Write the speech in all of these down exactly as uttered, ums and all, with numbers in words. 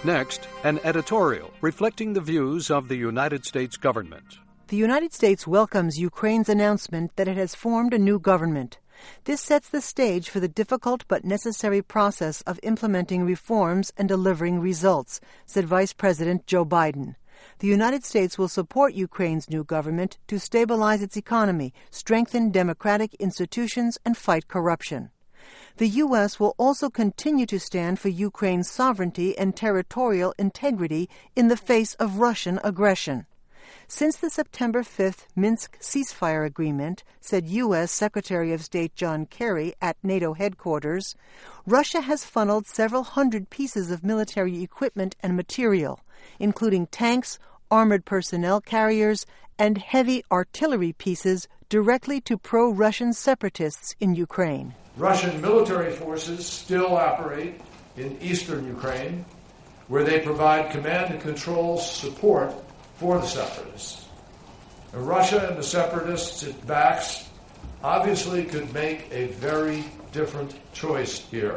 Next, an editorial reflecting the views of the United States government. The United States welcomes Ukraine's announcement that it has formed a new government. This sets the stage for the difficult but necessary process of implementing reforms and delivering results, said Vice President Joe Biden. The United States will support Ukraine's new government to stabilize its economy, strengthen democratic institutions, and fight corruption. The U S will also continue to stand for Ukraine's sovereignty and territorial integrity in the face of Russian aggression. Since the September fifth Minsk ceasefire agreement, said U S Secretary of State John Kerry at NATO headquarters, Russia has funneled several hundred pieces of military equipment and material, including tanks, armored personnel carriers, and heavy artillery pieces directly to pro-Russian separatists in Ukraine. Russian military forces still operate in eastern Ukraine, where they provide command and control support for the separatists. And Russia and the separatists it backs obviously could make a very different choice here.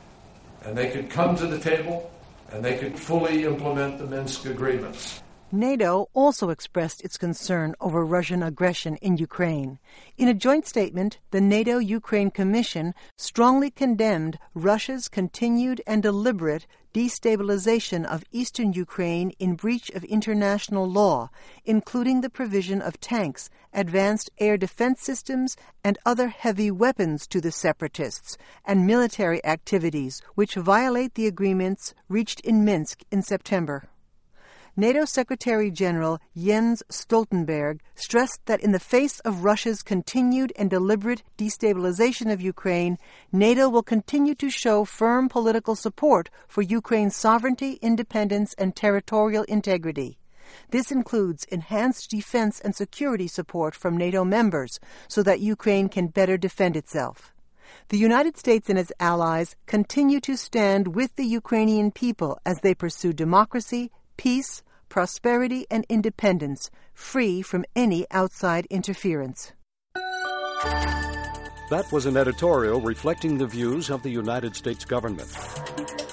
And they could come to the table and they could fully implement the Minsk agreements. NATO also expressed its concern over Russian aggression in Ukraine. In a joint statement, the NATO-Ukraine Commission strongly condemned Russia's continued and deliberate destabilization of eastern Ukraine in breach of international law, including the provision of tanks, advanced air defense systems, and other heavy weapons to the separatists, and military activities which violate the agreements reached in Minsk in September. NATO Secretary-General Jens Stoltenberg stressed that in the face of Russia's continued and deliberate destabilization of Ukraine, NATO will continue to show firm political support for Ukraine's sovereignty, independence, and territorial integrity. This includes enhanced defense and security support from NATO members so that Ukraine can better defend itself. The United States and its allies continue to stand with the Ukrainian people as they pursue democracy, peace, prosperity, and independence, free from any outside interference. That was an editorial reflecting the views of the United States government.